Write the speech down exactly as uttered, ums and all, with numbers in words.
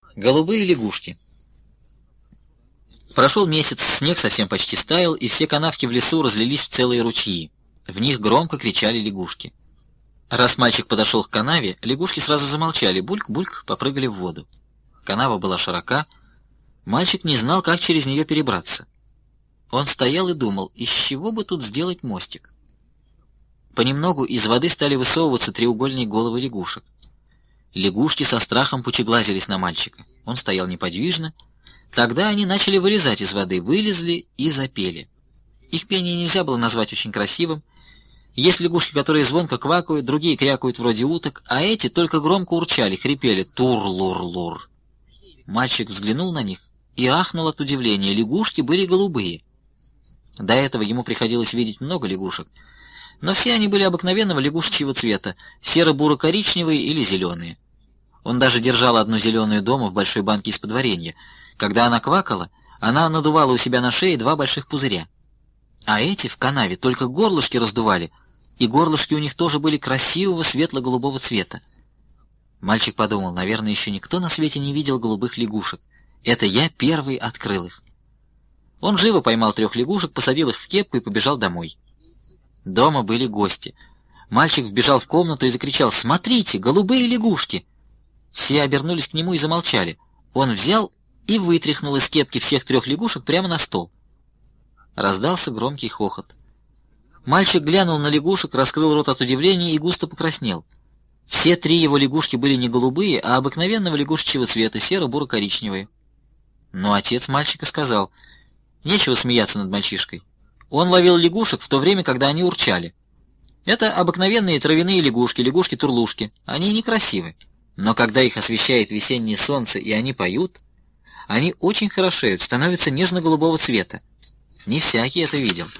Голубые лягушки. Прошел месяц, снег совсем почти стаял, и все канавки в лесу разлились в целые ручьи. В них громко кричали лягушки. Раз мальчик подошел к канаве, лягушки сразу замолчали, бульк-бульк, попрыгали в воду. Канава была широка, мальчик не знал, как через нее перебраться. Он стоял и думал, из чего бы тут сделать мостик. Понемногу из воды стали высовываться треугольные головы лягушек. Лягушки со страхом пучеглазились на мальчика. Он стоял неподвижно. Тогда они начали вылезать из воды, вылезли и запели. Их пение нельзя было назвать очень красивым. Есть лягушки, которые звонко квакают, другие крякают вроде уток, а эти только громко урчали, хрипели «тур-лур-лур». Мальчик взглянул на них и ахнул от удивления. Лягушки были голубые. До этого ему приходилось видеть много лягушек, но все они были обыкновенного лягушечьего цвета, серо-буро-коричневые или зеленые. Он даже держал одну зеленую дома в большой банке из-под варенья. Когда она квакала, она надувала у себя на шее два больших пузыря. А эти в канаве только горлышки раздували, и горлышки у них тоже были красивого светло-голубого цвета. Мальчик подумал, наверное, еще никто на свете не видел голубых лягушек. Это я первый открыл их. Он живо поймал трех лягушек, посадил их в кепку и побежал домой. Дома были гости. Мальчик вбежал в комнату и закричал: «Смотрите, голубые лягушки!» Все обернулись к нему и замолчали. Он взял и вытряхнул из кепки всех трех лягушек прямо на стол. Раздался громкий хохот. Мальчик глянул на лягушек, раскрыл рот от удивления и густо покраснел. Все три его лягушки были не голубые, а обыкновенного лягушечьего цвета, серо-буро-коричневые. Но отец мальчика сказал: «Нечего смеяться над мальчишкой. Он ловил лягушек в то время, когда они урчали. Это обыкновенные травяные лягушки, лягушки-турлушки. Они некрасивы. Но когда их освещает весеннее солнце и они поют, они очень хорошеют, становятся нежно-голубого цвета. Не всякий это видел».